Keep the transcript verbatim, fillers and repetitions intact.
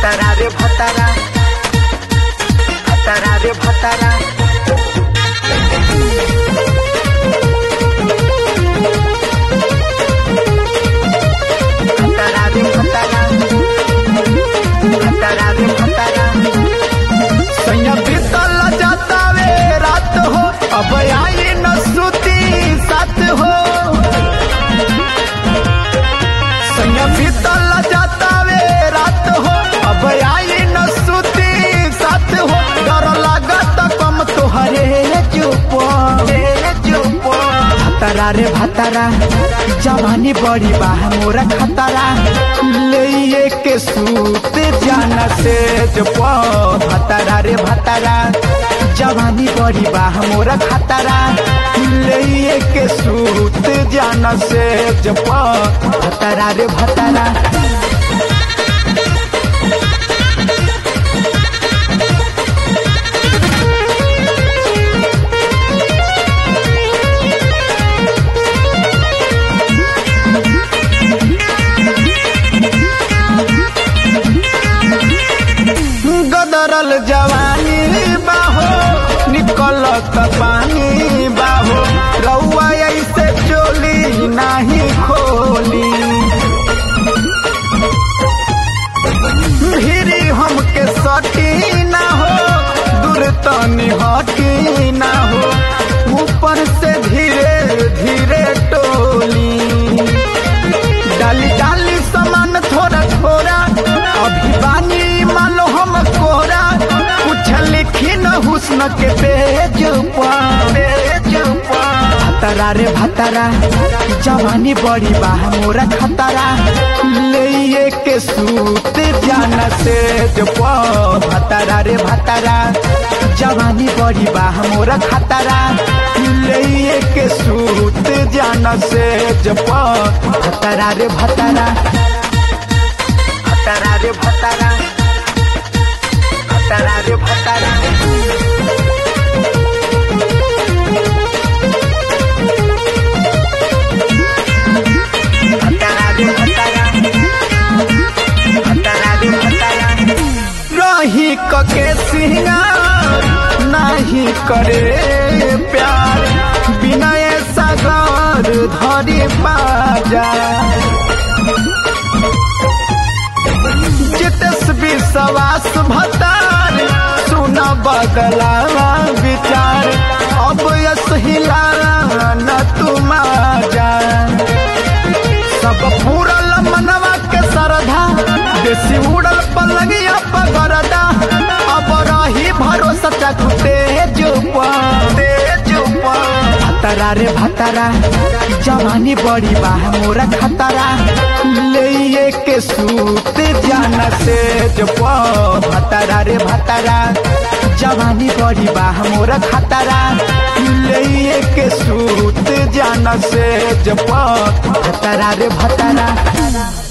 भतारा रे भतारा भतारा रे भतारा भतारा रे भतारा भतारा रे भतारा सैया बीतल जाता वे रात हो अब आई न सुती साथ हो सैया बीतल जाता वे रात हो अब आई न सुती साथ हो डर लागत कम तोहरे चुप चुप भतारा रे भतारा जवानी बड़ी बाह मोरा खतरा ले के सूत जाना से जप भतारा रे भतारा जवानी बड़ी बाह मोरा खतरा ले के सूत जाना से जप भतारा रे भतारा गदरल जवानी बाहो निकलत पानी बाहो रउआ ऐसे चोली नाही खोली भिरी हमके सटी ना हो दूर तनी हटी ना हो ऊपर से धीरे धीरे टोली डाली डाली सामान थोड़ा थोड़ा अभी बानी मालो हम कोरा कुछ लिखी न हुस्न के पेज पेज भतारा रे भतारा जवानी बड़ी बाह मोरा खतरा ले के सूत जाना से जप भतारा रे भतारा जवानी बड़ी बाह मोरा खतरा ले के सूत जाना से जप भतारा रे भतारा भतारा रे भतारा भतारा रे भतारा भतारा रे भतारा भतारा रे भतारा रही कके सिंगार नहीं करे प्यार बिना ऐसा घर धरी बाजा जितस विश्वास भतार सुन बदला विचार अब यस हिला न तुम जा सब पूरल मनवा के सरधा देसी उड़ल पलंगिया पगरदा अब रही भरोसा चखते चुप चुप भतारा रे भतारा जवानी बड़ी बाह मोरा खतरा ले के सूत जाना से जप भतारा रे भतारा जवानी बड़ी बाह मोरा खतरा ले के सूत जाना से जप भतारा रे भतारा।